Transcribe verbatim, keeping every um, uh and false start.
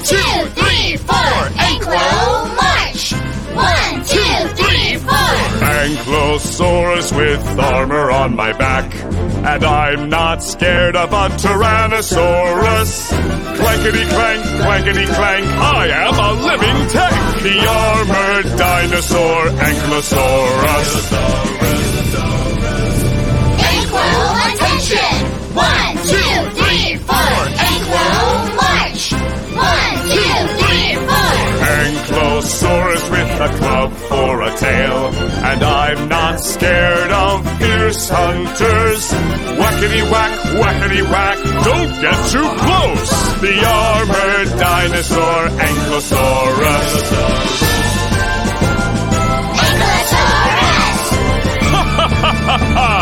two, three, four. Anklo, march. One, two, three, four. Ankylosaurus with armor on my back, and I'm not scared of a Tyrannosaurus. Clankety clank, clankety clank, I am a living tank. The armored dinosaur, Ankylosaurus. Anklo, attention! One, two, three, four. Anklo, march. One, two, three, four. Ankylosaurus with a club for a tail, and I'm not scared of fierce hunters. Whackety whack, whackety whack, don't get too close. The armored dinosaur, Ankylosaurus. Ankylosaurus! Ha ha ha ha!